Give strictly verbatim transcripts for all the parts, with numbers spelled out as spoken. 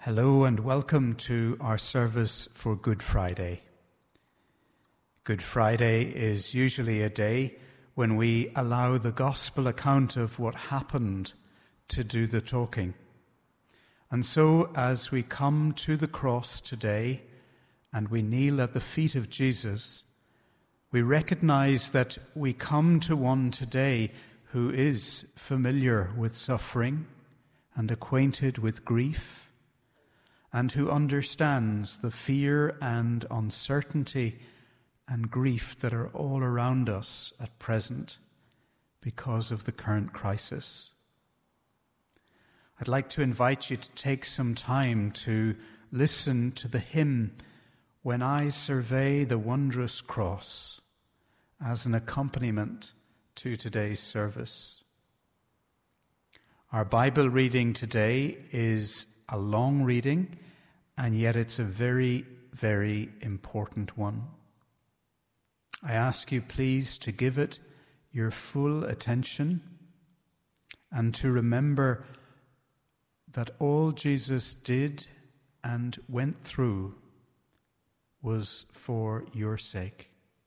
Hello and welcome to our service for Good Friday. Good Friday is usually a day when we allow the gospel account of what happened to do the talking. And so as we come to the cross today and we kneel at the feet of Jesus, we recognize that we come to one today who is familiar with suffering and acquainted with grief, and who understands the fear and uncertainty and grief that are all around us at present because of the current crisis. I'd like to invite you to take some time to listen to the hymn, "When I Survey the Wondrous Cross," as an accompaniment to today's service. Our Bible reading today is a long reading, and yet it's a very, very important one. I ask you please to give it your full attention and to remember that all Jesus did and went through was for your sake.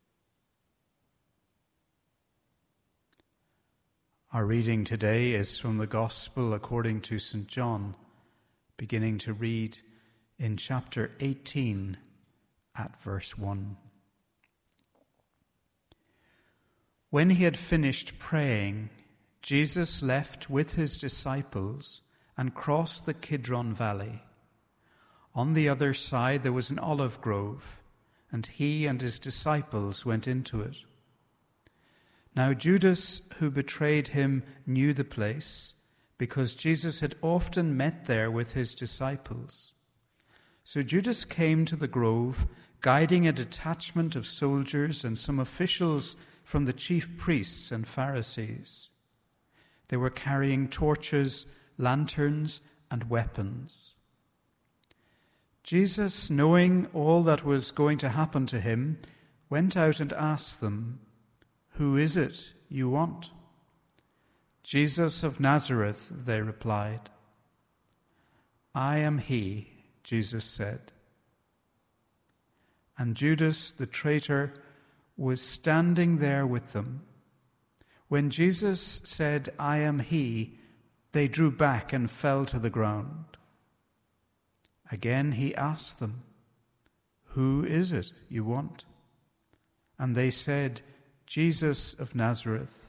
Our reading today is from the Gospel according to Saint John, beginning to read in chapter eighteen at verse one. When he had finished praying, Jesus left with his disciples and crossed the Kidron Valley. On the other side there was an olive grove, and he and his disciples went into it. Now Judas, who betrayed him, knew the place, because Jesus had often met there with his disciples. So Judas came to the grove, guiding a detachment of soldiers and some officials from the chief priests and Pharisees. They were carrying torches, lanterns, and weapons. Jesus, knowing all that was going to happen to him, went out and asked them, "Who is it you want?" "Jesus of Nazareth," they replied. "I am he," Jesus said. And Judas, the traitor, was standing there with them. When Jesus said, "I am he," they drew back and fell to the ground. Again he asked them, "Who is it you want?" And they said, "Jesus of Nazareth."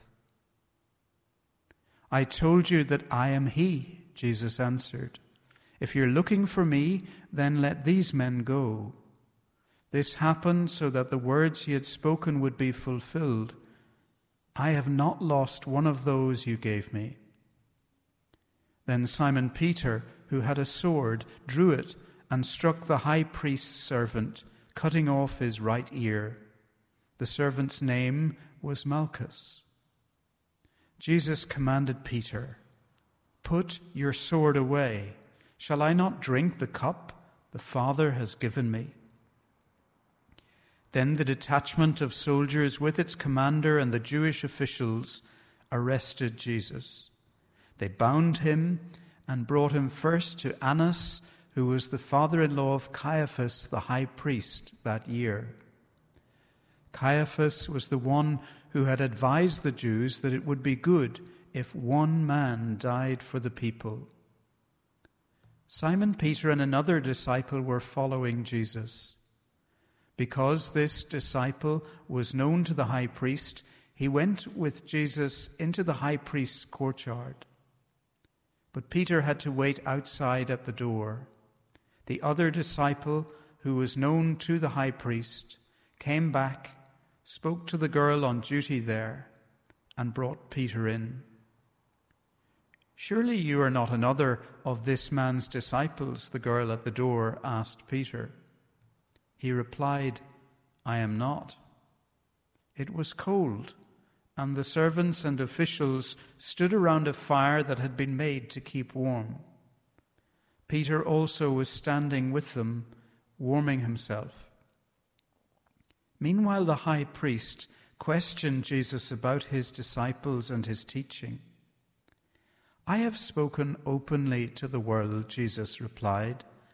"I told you that I am he," Jesus answered. "If you're looking for me, then let these men go." This happened so that the words he had spoken would be fulfilled. "I have not lost one of those you gave me." Then Simon Peter, who had a sword, drew it and struck the high priest's servant, cutting off his right ear. The servant's name was Malchus. Jesus commanded Peter, "Put your sword away. Shall I not drink the cup the Father has given me?" Then the detachment of soldiers with its commander and the Jewish officials arrested Jesus. They bound him and brought him first to Annas, who was the father-in-law of Caiaphas, the high priest, that year. Caiaphas was the one who had advised the Jews that it would be good if one man died for the people. Simon Peter and another disciple were following Jesus. Because this disciple was known to the high priest, he went with Jesus into the high priest's courtyard. But Peter had to wait outside at the door. The other disciple, who was known to the high priest, came back, spoke to the girl on duty there, and brought Peter in. "Surely you are not another of this man's disciples?" the girl at the door asked Peter. He replied, "I am not." It was cold, and the servants and officials stood around a fire that had been made to keep warm. Peter also was standing with them, warming himself. Meanwhile, the high priest questioned Jesus about his disciples and his teaching. "I have spoken openly to the world," Jesus replied.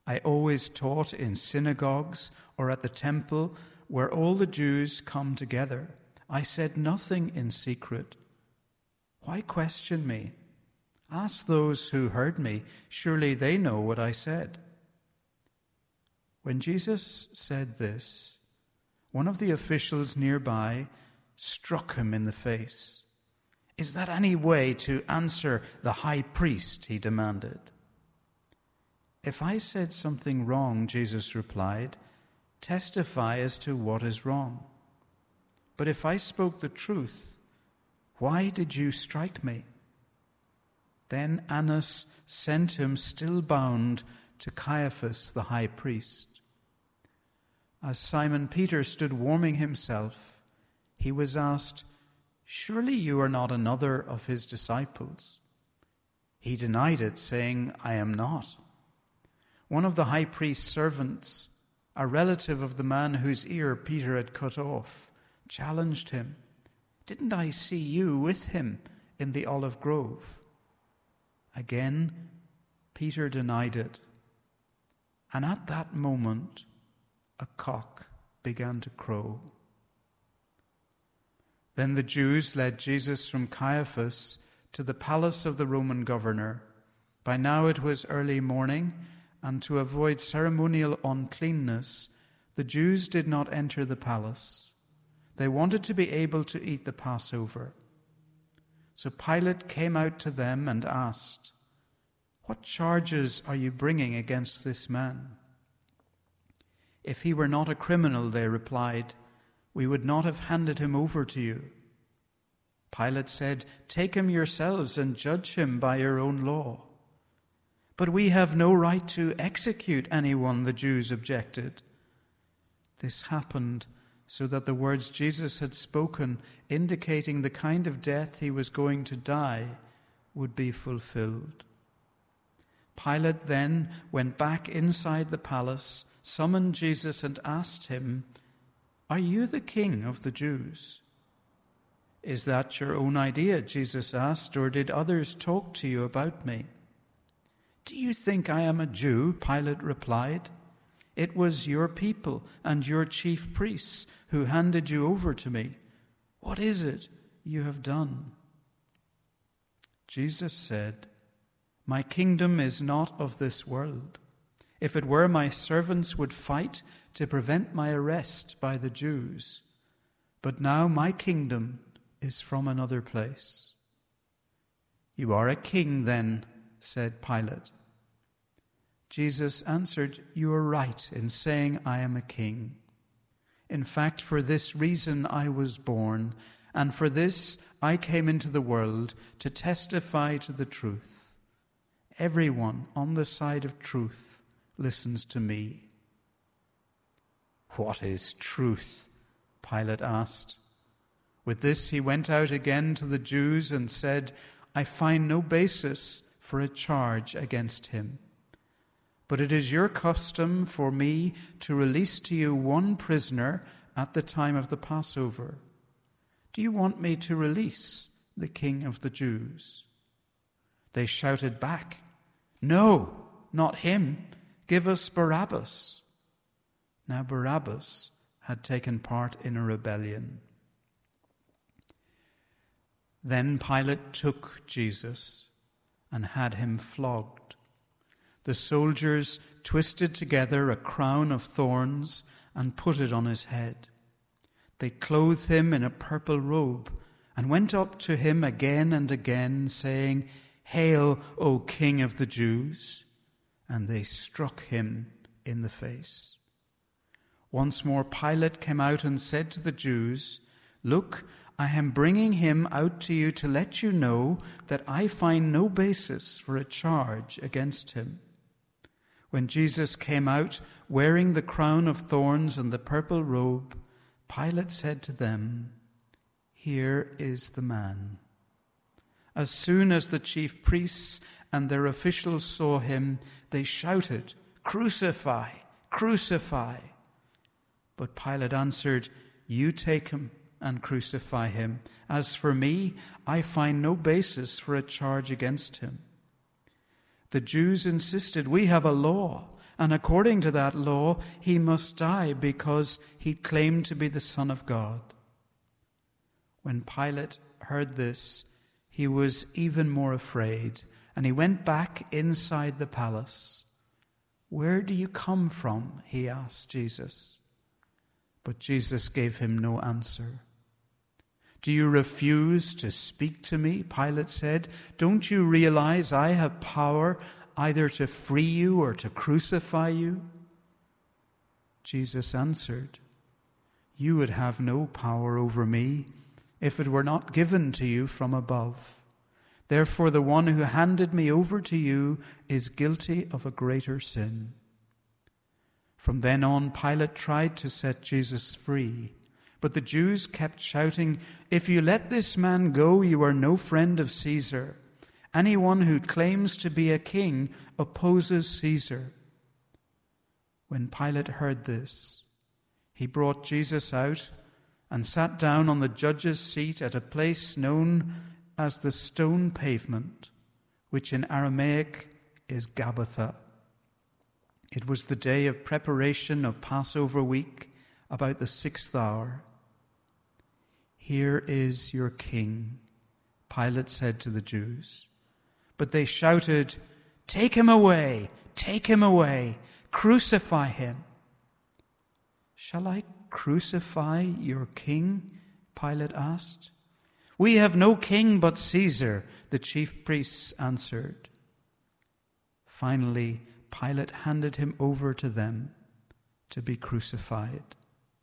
I always taught in synagogues or at the temple where all the Jews come together. I said nothing in secret. Why question me? Ask those who heard me. Surely they know what I said." When Jesus said this, one of the officials nearby struck him in the face. "Is that any way to answer the high priest?" he demanded. "If I said something wrong," Jesus replied, "testify as to what is wrong. But if I spoke the truth, why did you strike me?" Then Annas sent him still bound to Caiaphas the high priest. As Simon Peter stood warming himself, he was asked, "Surely you are not another of his disciples?" He denied it, saying, "I am not." One of the high priest's servants, a relative of the man whose ear Peter had cut off, challenged him, "Didn't I see you with him in the olive grove?" Again, Peter denied it. And at that moment, a cock began to crow. Then the Jews led Jesus from Caiaphas to the palace of the Roman governor. By now it was early morning, and to avoid ceremonial uncleanness, the Jews did not enter the palace. They wanted to be able to eat the Passover. So Pilate came out to them and asked, "What charges are you bringing against this man?" "If he were not a criminal," they replied, "we would not have handed him over to you." Pilate said, "Take him yourselves and judge him by your own law." "But we have no right to execute anyone," the Jews objected. This happened so that the words Jesus had spoken, indicating the kind of death he was going to die, would be fulfilled. Pilate then went back inside the palace, summoned Jesus and asked him, "Are you the king of the Jews?" "Is that your own idea?" Jesus asked, "or did others talk to you about me?" "Do you think I am a Jew?" Pilate replied. "It was your people and your chief priests who handed you over to me. What is it you have done?" Jesus said, "My kingdom is not of this world. If it were, my servants would fight to prevent my arrest by the Jews. But now my kingdom is from another place." "You are a king then," said Pilate. Jesus answered, "You are right in saying I am a king. In fact, for this reason I was born, and for this I came into the world, to testify to the truth. Everyone on the side of truth listens to me." "What is truth?" Pilate asked. With this he went out again to the Jews and said, "I find no basis for a charge against him. But it is your custom for me to release to you one prisoner at the time of the Passover. Do you want me to release the King of the Jews?" They shouted back, "No, not him. Give us Barabbas." Now Barabbas had taken part in a rebellion. Then Pilate took Jesus and had him flogged. The soldiers twisted together a crown of thorns and put it on his head. They clothed him in a purple robe and went up to him again and again, saying, "Hail, O King of the Jews!" And they struck him in the face. Once more Pilate came out and said to the Jews, "Look, I am bringing him out to you to let you know that I find no basis for a charge against him." When Jesus came out, wearing the crown of thorns and the purple robe, Pilate said to them, "Here is the man." As soon as the chief priests and their officials saw him, they shouted, "Crucify! Crucify!" But Pilate answered, "You take him and crucify him. As for me, I find no basis for a charge against him." The Jews insisted, "We have a law, and according to that law he must die because he claimed to be the Son of God. When Pilate heard this, he was even more afraid, and he went back inside the palace. "Where do you come from?" he asked Jesus. But Jesus gave him no answer. "Do you refuse to speak to me?" Pilate said. "Don't you realize I have power either to free you or to crucify you?" Jesus answered, "You would have no power over me if it were not given to you from above. Therefore the one who handed me over to you is guilty of a greater sin." From then on, Pilate tried to set Jesus free, but the Jews kept shouting, "If you let this man go, you are no friend of Caesar. Anyone who claims to be a king opposes Caesar." When Pilate heard this, he brought Jesus out and sat down on the judge's seat at a place known as the Stone Pavement, which in Aramaic is Gabbatha. It was the day of preparation of Passover week, about the sixth hour. "Here is your king," Pilate said to the Jews. But they shouted, "Take him away! Take him away! Crucify him!" "Shall I crucify your king?" Pilate asked. "We have no king but Caesar," the chief priests answered. Finally, Pilate handed him over to them to be crucified.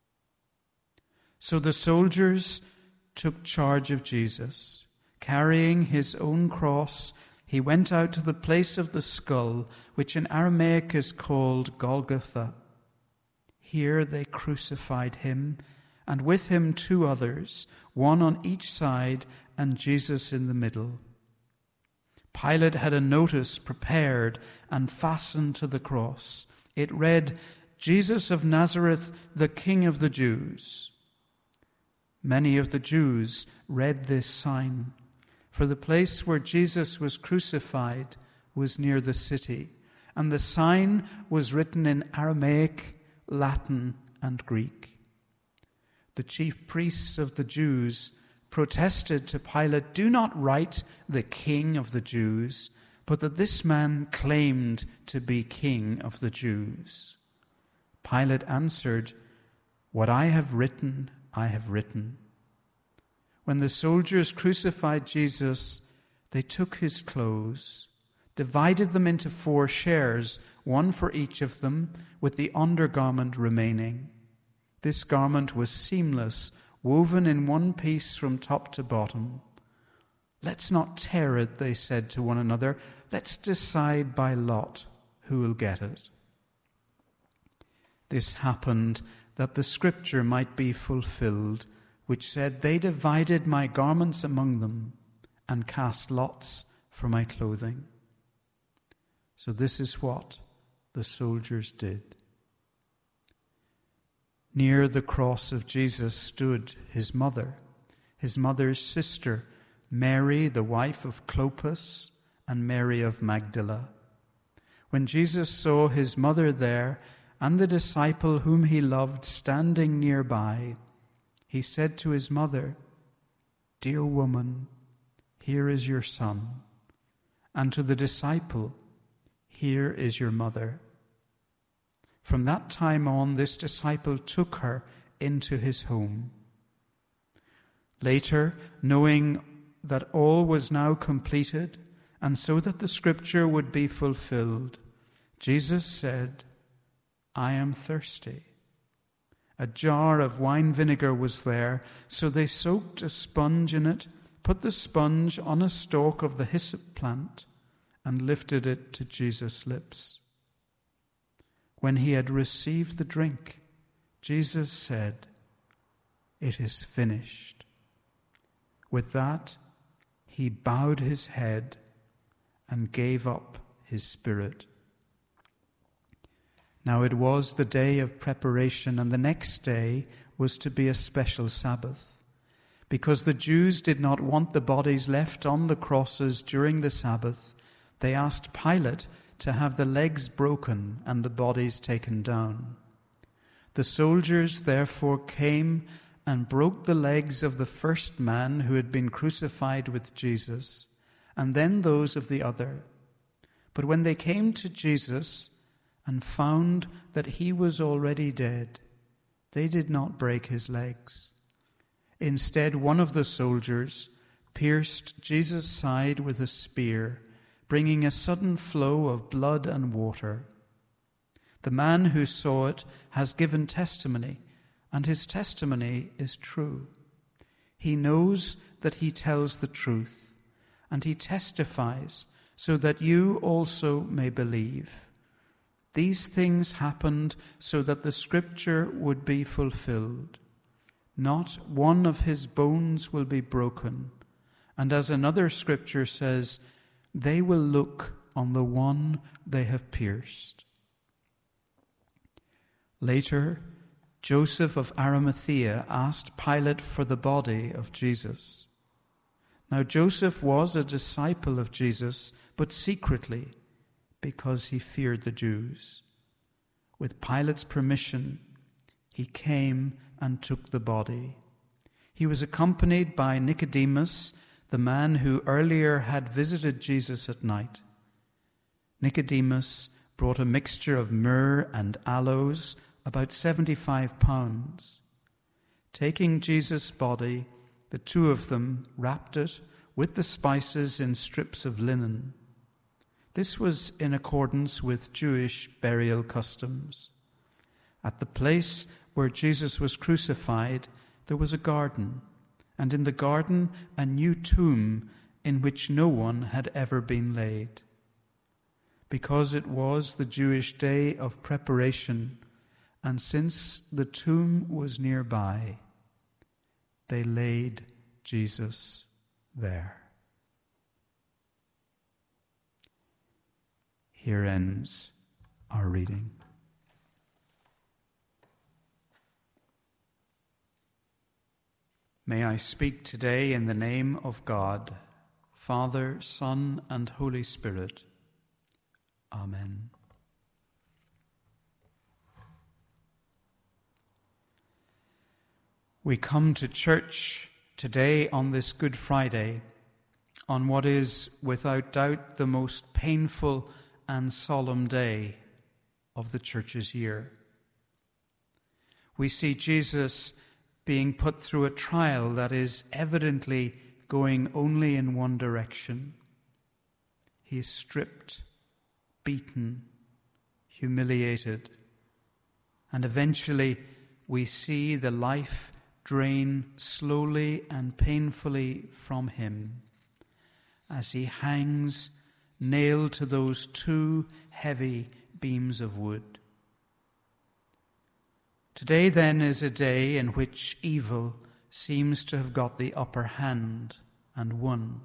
So the soldiers took charge of Jesus. Carrying his own cross, he went out to the place of the skull, which in Aramaic is called Golgotha. Here they crucified him, and with him two others, one on each side and Jesus in the middle. Pilate had a notice prepared and fastened to the cross. It read, "Jesus of Nazareth, the King of the Jews." Many of the Jews read this sign, for the place where Jesus was crucified was near the city, and the sign was written in Aramaic, Latin, and Greek. The chief priests of the Jews protested to Pilate, "Do not write the King of the Jews, but that this man claimed to be King of the Jews." Pilate answered, "What I have written, I have written." When the soldiers crucified Jesus, they took his clothes, divided them into four shares, one for each of them, with the undergarment remaining. This garment was seamless, woven in one piece from top to bottom. "Let's not tear it," they said to one another. "Let's decide by lot who will get it." This happened that the scripture might be fulfilled, which said, "They divided my garments among them and cast lots for my clothing." So this is what the soldiers did. Near the cross of Jesus stood his mother, his mother's sister, Mary, the wife of Clopas, and Mary of Magdala. When Jesus saw his mother there and the disciple whom he loved standing nearby, he said to his mother, "Dear woman, here is your son," and to the disciple, "Here is your mother." From that time on, this disciple took her into his home. Later, knowing that all was now completed, and so that the scripture would be fulfilled, Jesus said, "I am thirsty." A jar of wine vinegar was there, so they soaked a sponge in it, put the sponge on a stalk of the hyssop plant, and lifted it to Jesus' lips. When he had received the drink, Jesus said, "It is finished." With that, he bowed his head and gave up his spirit. Now it was the day of preparation, and the next day was to be a special Sabbath. Because the Jews did not want the bodies left on the crosses during the Sabbath, they asked Pilate to have the legs broken and the bodies taken down. The soldiers therefore came and broke the legs of the first man who had been crucified with Jesus, and then those of the other. But when they came to Jesus and found that he was already dead, they did not break his legs. Instead, one of the soldiers pierced Jesus' side with a spear, bringing a sudden flow of blood and water. The man who saw it has given testimony, and his testimony is true. He knows that he tells the truth, and he testifies so that you also may believe. These things happened so that the scripture would be fulfilled. Not one of his bones will be broken. And as another scripture says, they will look on the one they have pierced. Later, Joseph of Arimathea asked Pilate for the body of Jesus. Now Joseph was a disciple of Jesus, but secretly, because he feared the Jews. With Pilate's permission, he came and took the body. He was accompanied by Nicodemus, the man who earlier had visited Jesus at night. Nicodemus brought a mixture of myrrh and aloes, about seventy-five pounds. Taking Jesus' body, the two of them wrapped it with the spices in strips of linen. This was in accordance with Jewish burial customs. At the place where Jesus was crucified, there was a garden, and in the garden a new tomb in which no one had ever been laid. Because it was the Jewish day of preparation, and since the tomb was nearby, they laid Jesus there. Here ends our reading. May I speak today in the name of God, Father, Son, and Holy Spirit. Amen. We come to church today on this Good Friday, on what is without doubt the most painful and solemn day of the church's year. We see Jesus being put through a trial that is evidently going only in one direction. He is stripped, beaten, humiliated, and eventually we see the life drain slowly and painfully from him as he hangs nailed to those two heavy beams of wood. Today, then, is a day in which evil seems to have got the upper hand and won.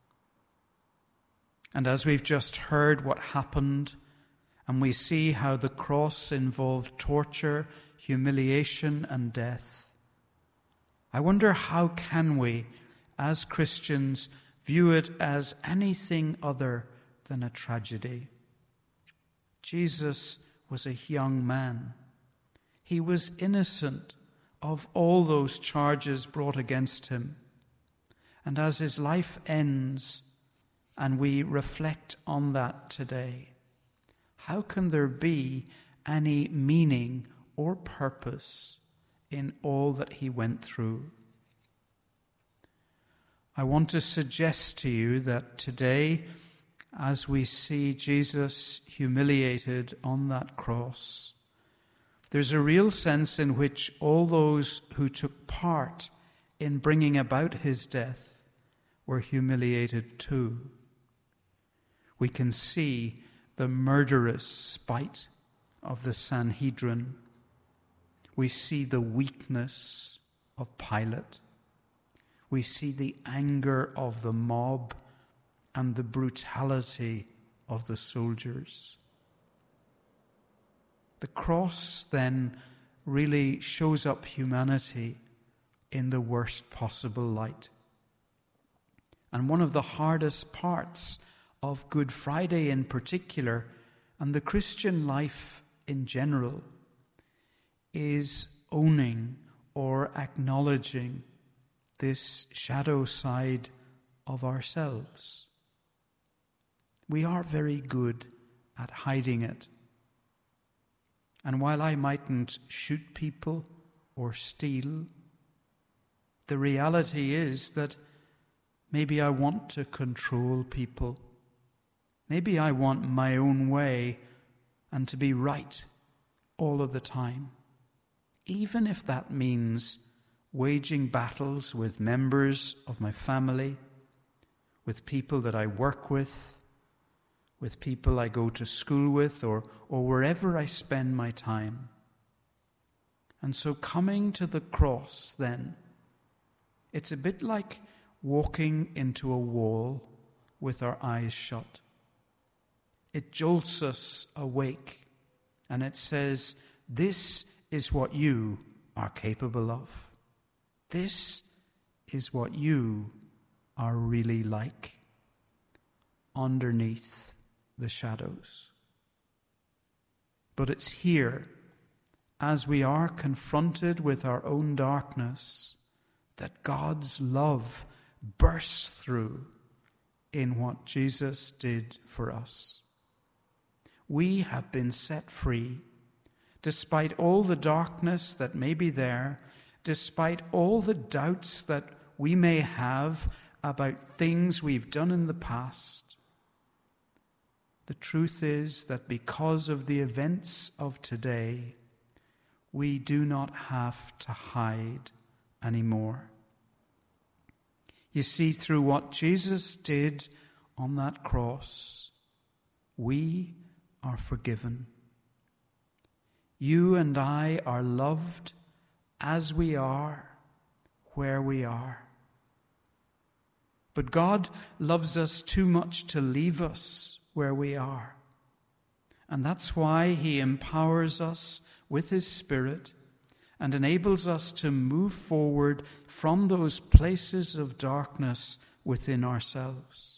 And as we've just heard what happened, and we see how the cross involved torture, humiliation, and death, I wonder how can we, as Christians, view it as anything other than a tragedy. Jesus was a young man. He was innocent of all those charges brought against him. And as his life ends, and we reflect on that today, how can there be any meaning or purpose in all that he went through? I want to suggest to you that today, as we see Jesus humiliated on that cross, there's a real sense in which all those who took part in bringing about his death were humiliated too. We can see the murderous spite of the Sanhedrin. We see the weakness of Pilate. We see the anger of the mob and the brutality of the soldiers. The cross then really shows up humanity in the worst possible light. And one of the hardest parts of Good Friday in particular and the Christian life in general is owning or acknowledging this shadow side of ourselves. We are very good at hiding it. And while I mightn't shoot people or steal, the reality is that maybe I want to control people. Maybe I want my own way and to be right all of the time, even if that means waging battles with members of my family, with people that I work with, with people I go to school with, or, or wherever I spend my time. And so coming to the cross then, it's a bit like walking into a wall with our eyes shut. It jolts us awake, and it says, this is what you are capable of. This is what you are really like underneath the shadows. But it's here, as we are confronted with our own darkness, that God's love bursts through in what Jesus did for us. We have been set free, despite all the darkness that may be there, despite all the doubts that we may have about things we've done in the past. The truth is that because of the events of today, we do not have to hide anymore. You see, through what Jesus did on that cross, we are forgiven. You and I are loved as we are, where we are. But God loves us too much to leave us where we are. And that's why he empowers us with his Spirit and enables us to move forward from those places of darkness within ourselves.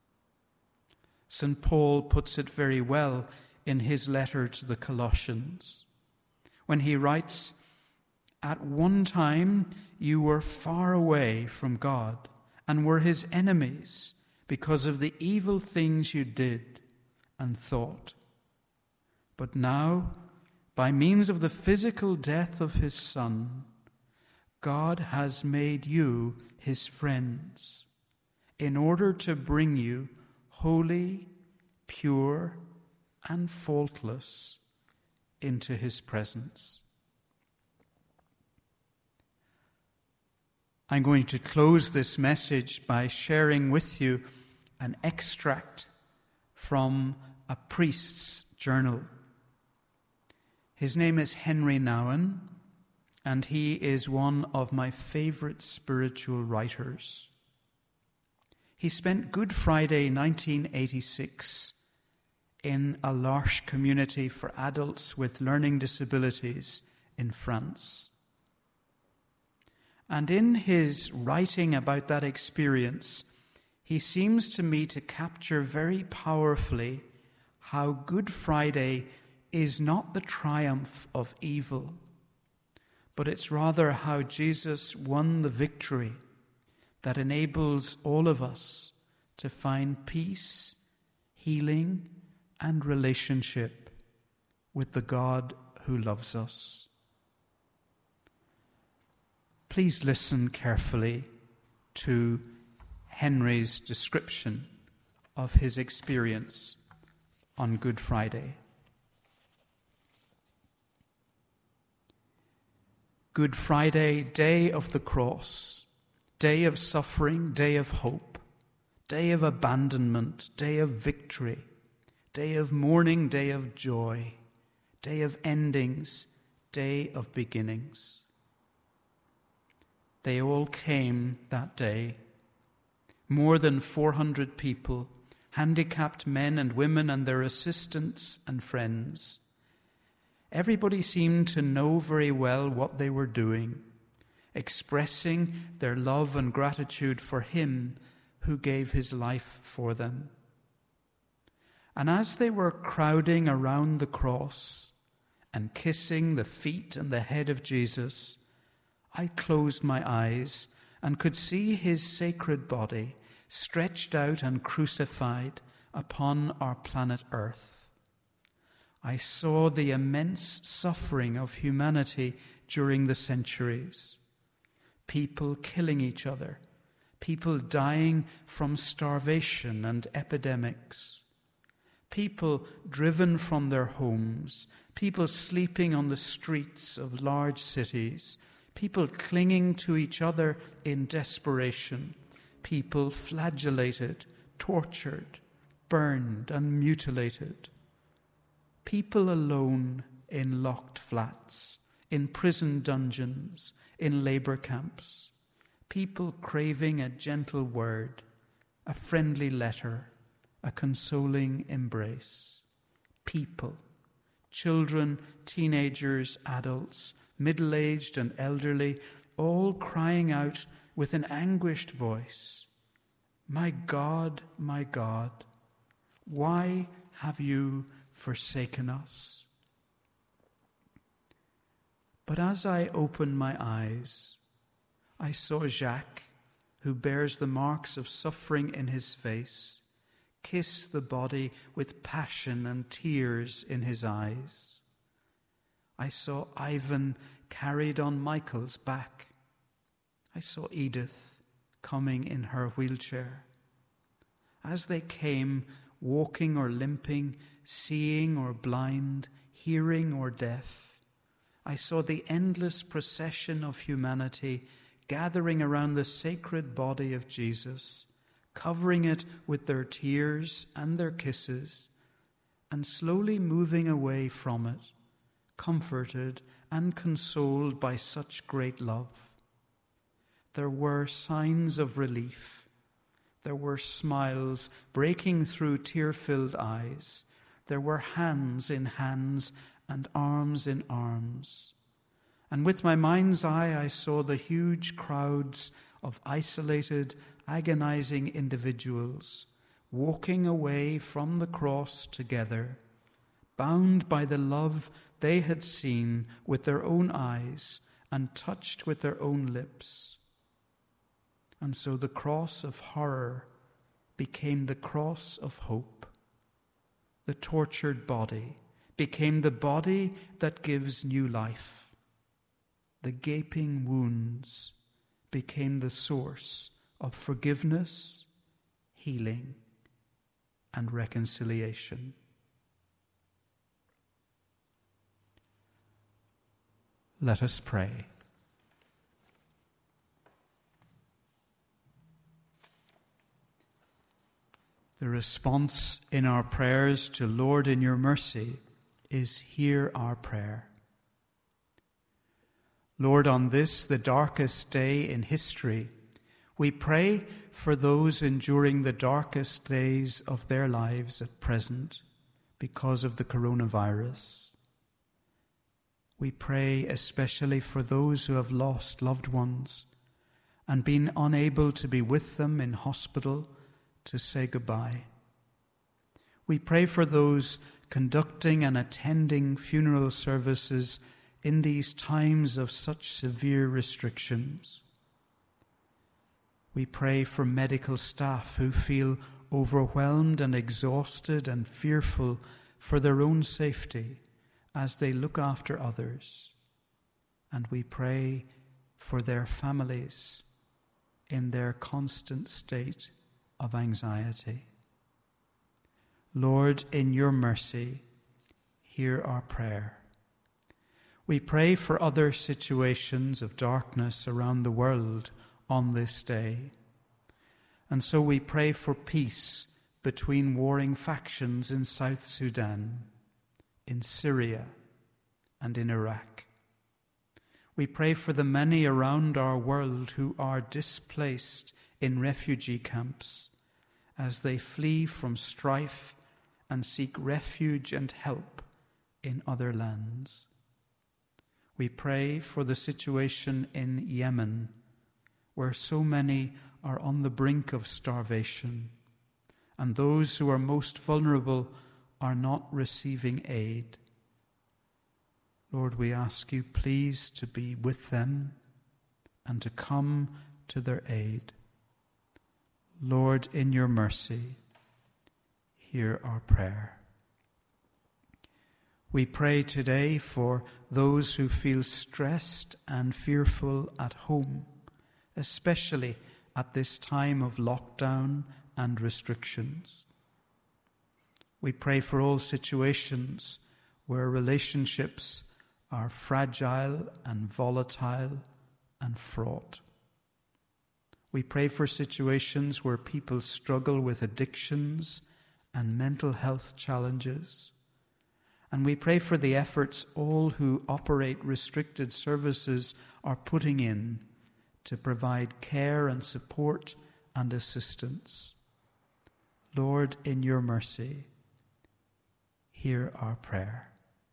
Saint Paul puts it very well in his letter to the Colossians, when he writes, "At one time you were far away from God and were his enemies because of the evil things you did and thought. But now, by means of the physical death of his Son, God has made you his friends in order to bring you holy, pure, and faultless into his presence." I'm going to close this message by sharing with you an extract from a priest's journal. His name is Henry Nouwen, and he is one of my favorite spiritual writers. He spent Good Friday nineteen eighty-six in a L'Arche community for adults with learning disabilities in France. And in his writing about that experience, he seems to me to capture very powerfully how Good Friday is not the triumph of evil, but it's rather how Jesus won the victory that enables all of us to find peace, healing, and relationship with the God who loves us. Please listen carefully to Henry's description of his experience on Good Friday. Good Friday, day of the cross, day of suffering, day of hope, day of abandonment, day of victory, day of mourning, day of joy, day of endings, day of beginnings. They all came that day. More than four hundred people, handicapped men and women and their assistants and friends. Everybody seemed to know very well what they were doing, expressing their love and gratitude for him who gave his life for them. And as they were crowding around the cross and kissing the feet and the head of Jesus, I closed my eyes and could see his sacred body stretched out and crucified upon our planet Earth. I saw the immense suffering of humanity during the centuries. People killing each other, people dying from starvation and epidemics, people driven from their homes, people sleeping on the streets of large cities, people clinging to each other in desperation, people flagellated, tortured, burned and mutilated, people alone in locked flats, in prison dungeons, in labor camps, people craving a gentle word, a friendly letter, a consoling embrace. People, children, teenagers, adults, middle-aged and elderly, all crying out with an anguished voice, "My God, my God, why have you forsaken us?" But as I opened my eyes, I saw Jacques, who bears the marks of suffering in his face, kiss the body with passion and tears in his eyes. I saw Ivan carried on Michael's back. I saw Edith coming in her wheelchair. As they came, walking or limping, seeing or blind, hearing or deaf, I saw the endless procession of humanity gathering around the sacred body of Jesus, covering it with their tears and their kisses, and slowly moving away from it, comforted and consoled by such great love. There were signs of relief. There were smiles breaking through tear-filled eyes. There were hands in hands and arms in arms. And with my mind's eye, I saw the huge crowds of isolated, agonizing individuals walking away from the cross together, bound by the love they had seen with their own eyes and touched with their own lips. And so the cross of horror became the cross of hope. The tortured body became the body that gives new life. The gaping wounds became the source of forgiveness, healing, and reconciliation. Let us pray. The response in our prayers to Lord, in your mercy, is hear our prayer. Lord, on this, the darkest day in history, we pray for those enduring the darkest days of their lives at present because of the coronavirus. We pray especially for those who have lost loved ones and been unable to be with them in hospital to say goodbye. We pray for those conducting and attending funeral services in these times of such severe restrictions. We pray for medical staff who feel overwhelmed and exhausted and fearful for their own safety as they look after others. And we pray for their families in their constant state of anxiety. Lord, in your mercy, hear our prayer. We pray for other situations of darkness around the world on this day. And so we pray for peace between warring factions in South Sudan, in Syria, and in Iraq. We pray for the many around our world who are displaced in refugee camps as they flee from strife and seek refuge and help in other lands. We pray for the situation in Yemen, where so many are on the brink of starvation, and those who are most vulnerable are not receiving aid. Lord, we ask you please to be with them and to come to their aid. Lord, in your mercy, hear our prayer. We pray today for those who feel stressed and fearful at home, especially at this time of lockdown and restrictions. We pray for all situations where relationships are fragile and volatile and fraught. We pray for situations where people struggle with addictions and mental health challenges. And we pray for the efforts all who operate restricted services are putting in to provide care and support and assistance. Lord, in your mercy, hear our prayer.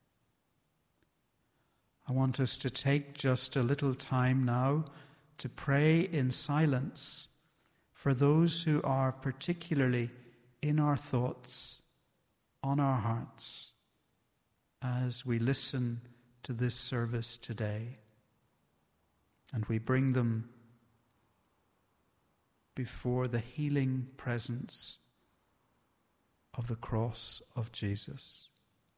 I want us to take just a little time now to pray in silence for those who are particularly in our thoughts, on our hearts, as we listen to this service today. And we bring them before the healing presence of the cross of Jesus.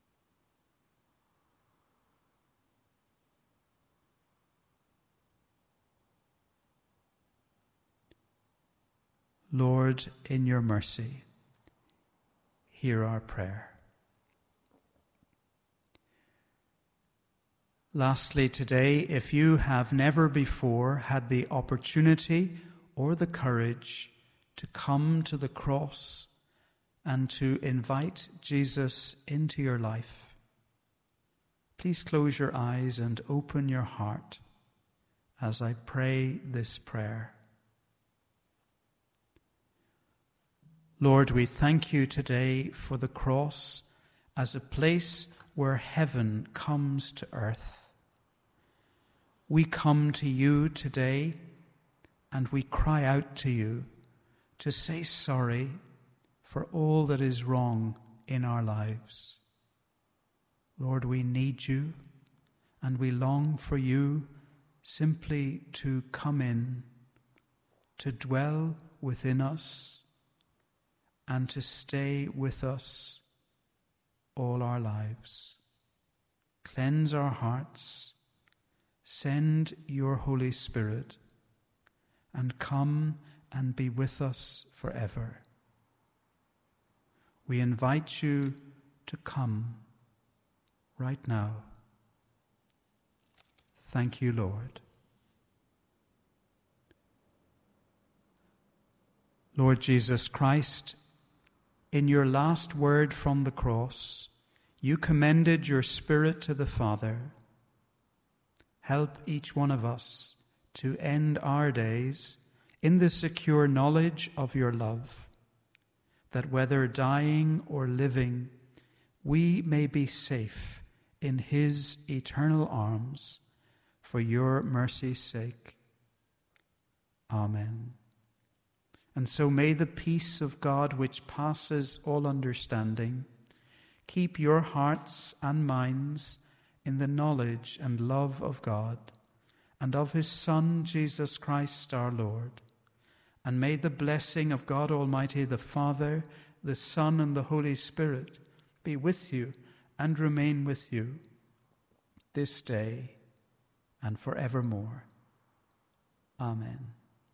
Lord, in your mercy, hear our prayer. Lastly today, if you have never before had the opportunity or the courage to come to the cross and to invite Jesus into your life, please close your eyes and open your heart as I pray this prayer. Lord, we thank you today for the cross as a place where heaven comes to earth. We come to you today and we cry out to you to say sorry for all that is wrong in our lives. Lord, we need you and we long for you simply to come in, to dwell within us, and to stay with us all our lives. Cleanse our hearts, send your Holy Spirit, and come and be with us forever. We invite you to come right now. Thank you, Lord. Lord Jesus Christ, in your last word from the cross, you commended your Spirit to the Father. Help each one of us to end our days in the secure knowledge of your love, that whether dying or living, we may be safe in his eternal arms for your mercy's sake. Amen. And so may the peace of God, which passes all understanding, keep your hearts and minds in the knowledge and love of God and of his Son, Jesus Christ our Lord. And may the blessing of God Almighty, the Father, the Son, and the Holy Spirit be with you and remain with you this day and forevermore. Amen.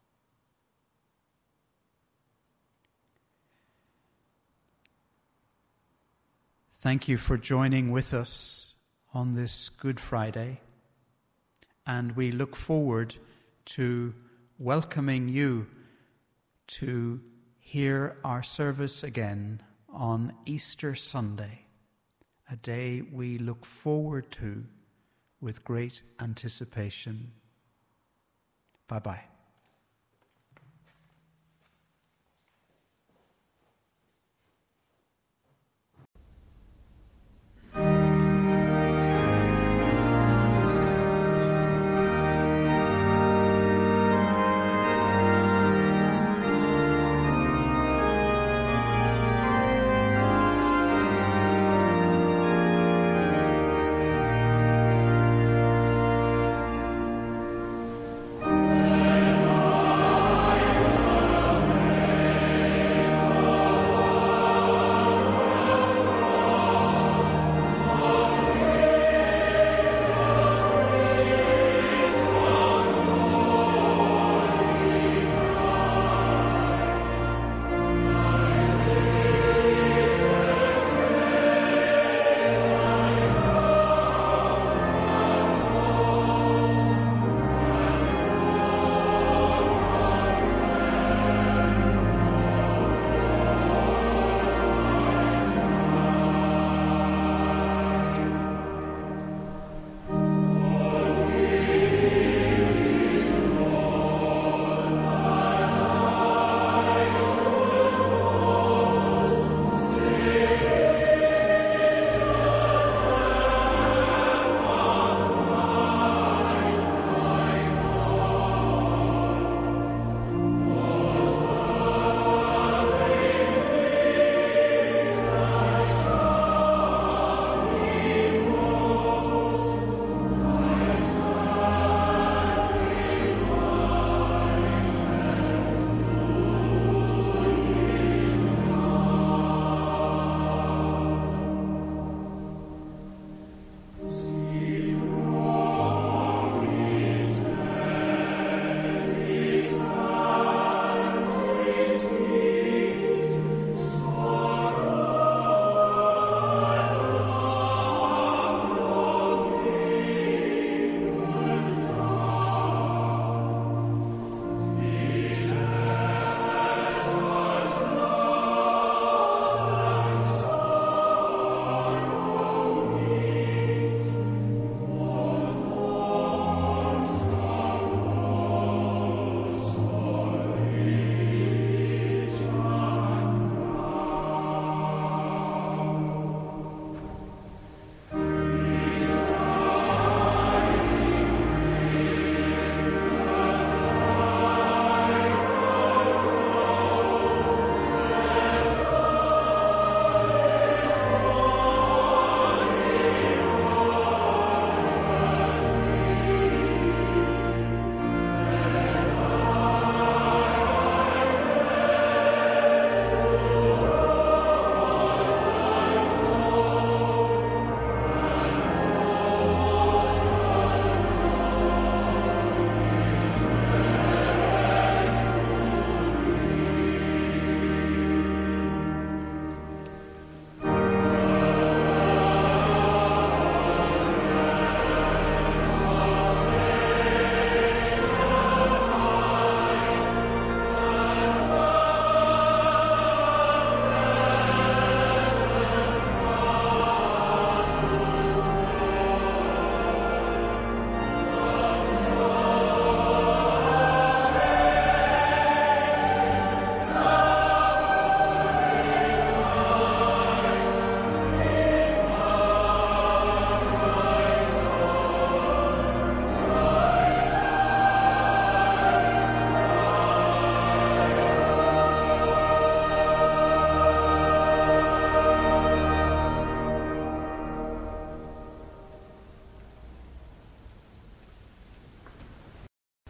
Thank you for joining with us on this Good Friday, and we look forward to welcoming you to hear our service again on Easter Sunday, a day we look forward to with great anticipation. Bye-bye.